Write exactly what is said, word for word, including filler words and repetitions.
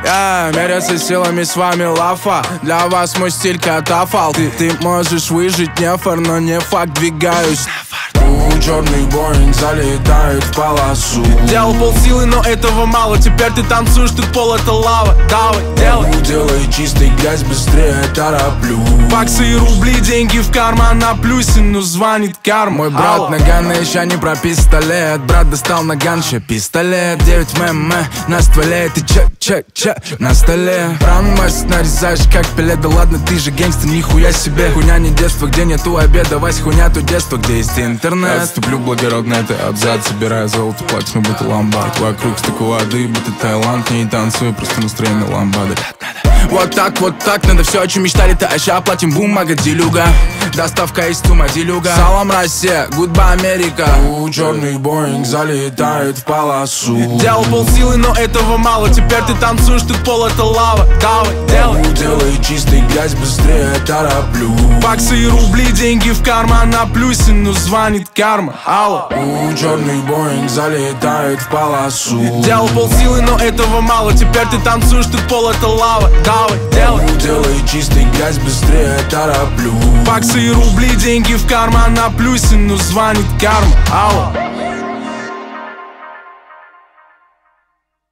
Я меряться силами с вами лафа. Для вас мой стиль катафал. Ты, ты можешь выжить нефар, но не факт, двигаюсь. Черный Боинг залетает в полосу. Делал полсилы, но этого мало. Теперь ты танцуешь, тут пол это лава. Давай, делай. Делай чистой грязь, быстрее тороплю. Баксы и рубли, деньги в карман на плюсе. Ну звонит карма. Мой брат Алло. Наган, еще не про пистолет. Брат достал наган, ще пистолет. Девять мм на стволе. Ты че, че, че на столе. Промость нарезаешь как пиле. Да ладно, ты же гангстер, нихуя себе. Хуйня не детство, где нету обеда. Вась, хуйня то детство, где есть интернет. Отступлю благородно, это абзац. Собираю золото, платину, будто ломбард. Вокруг стыку воды, будто Таиланд. Не танцую, просто настроение ламбады. Вот так, вот так, надо все, о чем мечтали-то. А ща оплатим бумага, делюга. Доставка из тума, делюга. Салам, Россия, гудба, Америка. У, черный Боинг залетает в полосу. Делал полсилы, но этого мало. Теперь ты танцуешь, тут пол это лава. Давай, делай. У, делай чистой грязь, быстрее тороплю. Баксы и рубли, деньги в карман на плюсе. Ну звонит карма. Алло. У, черный Боинг залетает в полосу. Делал полсилы, но этого мало. Теперь ты танцуешь, тут пол это лава. Давай, делай. У, делай чистой грязь, быстрее тороплю. Баксы и рубли, деньги в карман на плюсе. Ну звонит карма. Алло.